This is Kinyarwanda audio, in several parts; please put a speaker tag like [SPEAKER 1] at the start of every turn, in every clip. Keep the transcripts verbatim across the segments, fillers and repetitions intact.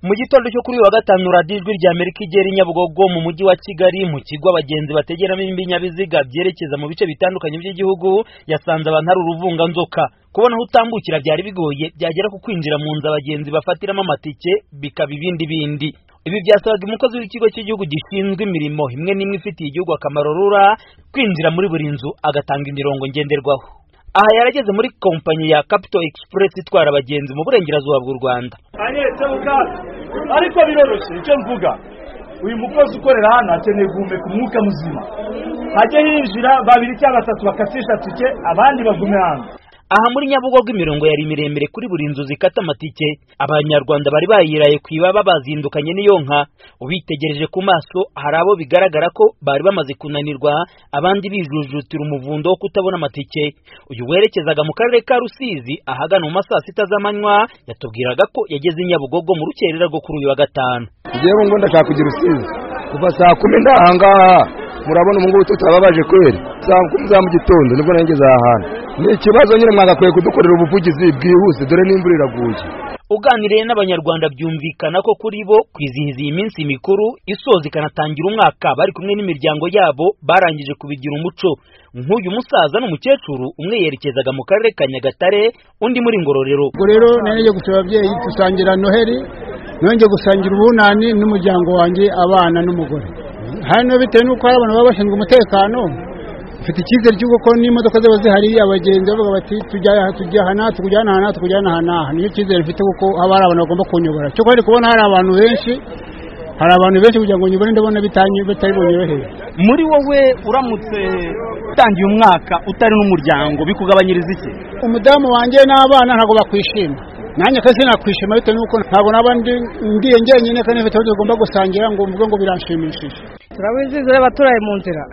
[SPEAKER 1] Mu gitondo cyo kuri wa gatanu Radio Ijwi rya Amerika igera i Nyabugogo mu mujyi wa Kigali mu kigo abagenzi bategeramo ibinyabiziga byerekeza mu bice bitandukanye by'igihugu yasanze abantu ari uruvunga nzoka. Kubona aho utambukira byari bigoye, byagera ku kwinjira mu nzu abagenzi bafatiramo amatike bikaba ibindi bindi. Ibi byasabaga umukozi w'ikigo cy'igihugu gishinzwe imirimo imwe n'imwe ifitiye igihugu akamaro rura kwinjira muri buri nzu agatanga imirongo ngenderwaho. Aha yarageze muri kompanyi ya Capital Express itwara abagenzi mu burengerazuba bw'u Rwanda.
[SPEAKER 2] Ariko biroroshye icyo mvuga, uyu mukozi ukorera hano akeneye guhumeka umwuka muzima. Hajye hinjira babiri cyangwa batatu bakatisha tike abandi bagume hano.
[SPEAKER 1] Aha muri Nyabugogo imirongo yari miremire kuri buri nzu zikata amatike. Abanyarwanda bari bayiraye kwibaba bazindukanye n'iyo nka. Ubitegereje ku maso hari abo bigaragara ko bari bamaze kunanirwa, abandi bijujutira umuvundo wo kutabona amatike. Uyu werekezaga mu karere ka Rusizi ahagana mu masaa sita z'amanywa yatubwiraga ko yageze i Nyabugogo mu rukerera rwo kuri uyu wa gatanu.
[SPEAKER 3] Ngiye ngo ndashaka kugira Rusizi kuva saa kumi ndahangaha. Murabona umungu tutababaje kweri saa kumi za mu gitondo nibwo nangeze aha hantu. Ni ikibazo nyine mwagakwiye kudukorera ubuvugizi bwihuse dore n'imvura iraguye.
[SPEAKER 1] Uganiriye n'abanyarwanda byumvikana ko kuri bo kwizihiza iyi minsi mikuru isoza ikanatangira umwaka bari kumwe n'imiryango yabo barangije kubigira umuco. Nk'uyu musaza n'umukecuru umwe yerekezaga mu karere ka Nyagatare undi muri Ngororero.
[SPEAKER 4] Ubwo rero nanjye gusaba ababyeyi dusangira Noheli, nongeye gusangira ubunani n'umuryango wanjye abana n'umugore. Hano bitewe n'uko hari abantu baba bashinzwe umutekano, ufite icyizere cy'uko n'imodoka zaba zihari abagenzi bavuga bati tujya tujya hana tukujyana hana tukujyana hana. Niyo cyizere mfite kuko haba hari abantu bagomba kunyobora. Cyo kwari kubona hari abantu benshi hari abantu benshi kugira ngo nyobore ndabona bitanye bitari bonyoroheye.
[SPEAKER 1] Muri wowe uramutse utangiye umwaka utari n'umuryango bikugabanyiriza iki?
[SPEAKER 4] Umudamu wanjye n'abana ntago bakwishima. Nanjye kasi nakwishima bitewe n'uko ntago nabandi ndiye njyenyine kandi mfite aho tugomba gusangira ngo mvuge ngo biranshimishije.
[SPEAKER 5] Turabizizira abaturaye mu nzira.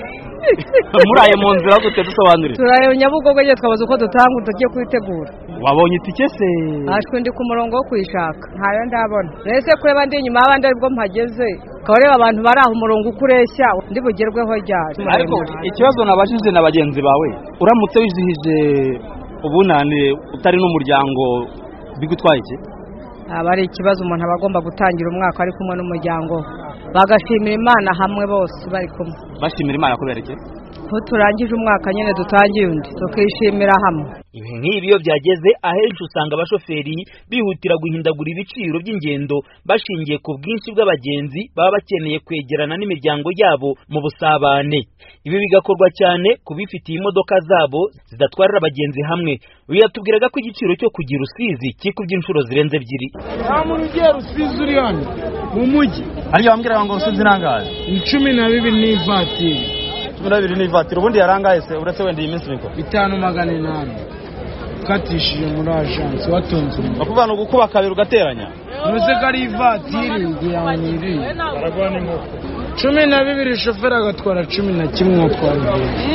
[SPEAKER 1] Muraye mu nzira gute dusobanurira?
[SPEAKER 5] Turaye Nyabugogo giye twabaza uko dutanga tugiye kwitegura.
[SPEAKER 1] Wabonye itike se?
[SPEAKER 5] Ashwe ndi ku murongo wo kwishaka. Ntayo ndabona. Rese kureba ndi inyuma abandi aribwo mpageze. Kabareba abantu bari aho umurongo ukureshya ndi bugerweho ryari.
[SPEAKER 1] Ariko ikibazo nabashije n'abagenzi bawe uramutse wizihije ubunane utari n'umuryango bigutwaye iki?
[SPEAKER 5] Abari ikibazo umuntu abagomba gutangira umwaka ari kumwe n'umuryango bagashimira Imana hamwe bose bari kumwe.
[SPEAKER 1] Bashimira Imana kubera iki?
[SPEAKER 5] Ko turangije umwaka nyene dutangiye undi tukishimira hamwe.
[SPEAKER 1] Ibi nk'ibi iyo byageze ahenshi usanga abashoferi bihutira guhindagura ibiciro by'ingendo bashingiye ku bwinshi bw'abagenzi baba bakeneye kwegerana n'imiryango yabo mu busabane. Ibi bigakorwa cyane kubifitiye imodoka zabo zidatwarira abagenzi hamwe. Uyu yatubwiraga ko igiciro cyo kugira Rusizi kikubye inshuro zirenze ebyiri.
[SPEAKER 4] Nta muntu ugiye Rusizi uri hano mu mujyi.
[SPEAKER 1] Ariyo bambwira ngo Rusizi nangaye
[SPEAKER 4] cumi na bibiri n'ivatiri.
[SPEAKER 1] cumi na bibiri n'ivatiri ubundi yarangaye se uretse wenda iyi minsi mikoro.
[SPEAKER 4] bitanu magana inani. Katishije muri agence watonze.
[SPEAKER 1] Bakuvana gukuba kabiri ugateranya.
[SPEAKER 4] Muze kari ivatiri ngiyangiri. Baragwana inkoko. cumi na bibiri shoferi agatwara cumi na kimwe atwara.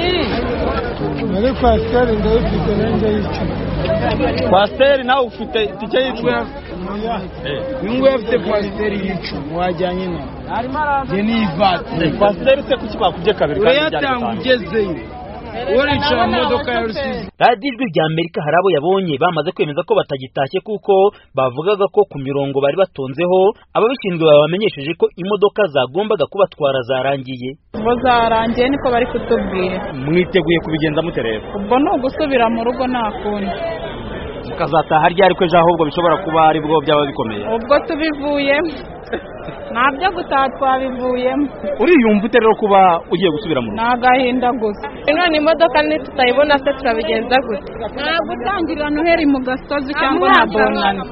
[SPEAKER 4] Muri kwasiteri ndayifite nanjye y'icumi.
[SPEAKER 1] Kwasiteri nawe ufite tike y'icumi.
[SPEAKER 4] Nungu afite kwasiteri y'icumi wajyanye na. Je ni ivatiri.
[SPEAKER 1] Kwasiteri se kuki bakubye kabiri
[SPEAKER 4] kandi yatanga ugezeyo. Urica modoka ya Rusizi.
[SPEAKER 1] Radio Ijwi rya Amerika hari abo yabonye bamaze kwemeza ko batagitashye kuko bavugaga ko ku mirongo bari batonzeho ababishinzwe babamenyesheje ko imodoka zagombaga kubatwara zarangiye.
[SPEAKER 6] Ngo zarangiye niko bari kutubwira.
[SPEAKER 1] Mwiteguye kubigenza muterera?
[SPEAKER 6] Ubwo no gusubira mu rugo nakundi.
[SPEAKER 1] Mukazataha ryari ko ejo ahubwo bishobora kuba ari bwo byaba bikomeye.
[SPEAKER 6] Ubwo tubivuyemo. Nabyo gutaha twabivuyemo.
[SPEAKER 1] Uriyumva ute rero kuba ugiye gusubira mu rugo?
[SPEAKER 6] Nagahinda gusa. None imodoka ni tutayibona se turabigenza gute? Nta gutangirira Noheli mu gasozi cyangwa na bonani.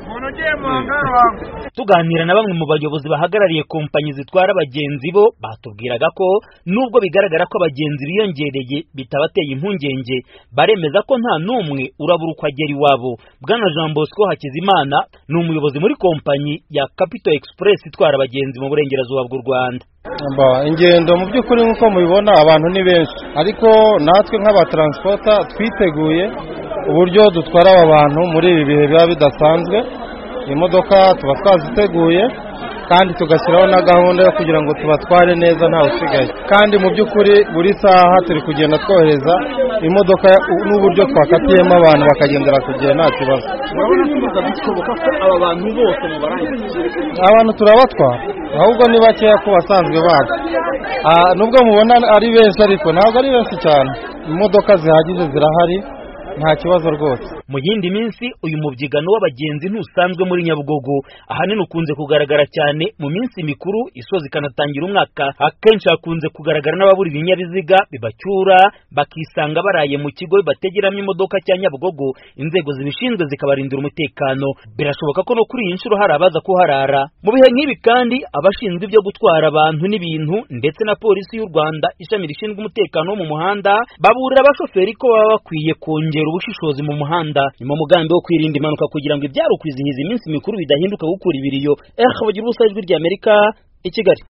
[SPEAKER 1] Tuganira na bamwe mu bayobozi bahagarariye kompanyi zitwara abagenzi bo batubwiraga ko nubwo bigaragara ko abagenzi biyongereye bitabateye impungenge baremeza ko nta numwe urabura uko agera iwabo. Bwana Jean Bosco Hakizimana ni umuyobozi muri kompanyi ya Capital Express itwara abagenzi mu burengerazuba bw'u Rwanda.
[SPEAKER 7] Mba ingendo mu by'ukuri nk'uko mubibona abantu ni benshi ariko natwe nk'abatransporta twiteguye uburyo dutwara aba bantu muri ibi bihe biba bidasanzwe. Imodoka tuba twaziteguye kandi tugashyiraho na gahunda yo kugira ngo tubatware neza nta usigaye kandi mu by'ukuri buri saha turi kugenda twohereza imodoka n'uburyo twakatiyemo abantu bakagendera ku gihe nta kibazo.
[SPEAKER 1] aba bantu bose mubarangiza
[SPEAKER 7] abantu turabatwara ahubwo ni bakeya ku basanzwe bazi. Nubwo mubona ari benshi ariko ntabwo ari benshi cyane, imodoka zihagije zirahari nta kibazo rwose.
[SPEAKER 1] Mu yindi minsi uyu mubyigano w'abagenzi ntusanzwe muri Nyabugogo, ahanini ukunze kugaragara cyane mu minsi mikuru isoza ikanatangira umwaka. Akenshi hakunze kugaragara n'ababura ibinyabiziga bibacyura bakisanga baraye mu kigo bategeramo imodoka cya Nyabugogo, inzego zibishinzwe zikabarindira umutekano. Birashoboka ko no kuri iyi nshuro hari abaza kuharara. Mu bihe nk'ibi kandi abashinzwe ibyo gutwara abantu n'ibintu ndetse na polisi y'u Rwanda ishami rishinzwe umutekano wo mu muhanda baburira abashoferi ko baba bakwiye kongera ubushishozi mu muhanda nyuma mugambi wo kwirinda impanuka kugira ngo ibyaro kwizihiza iminsi mikuru bidahinduka gukura ibiriyo. Eh bagira ubusajwi ry'Amerika i Kigali.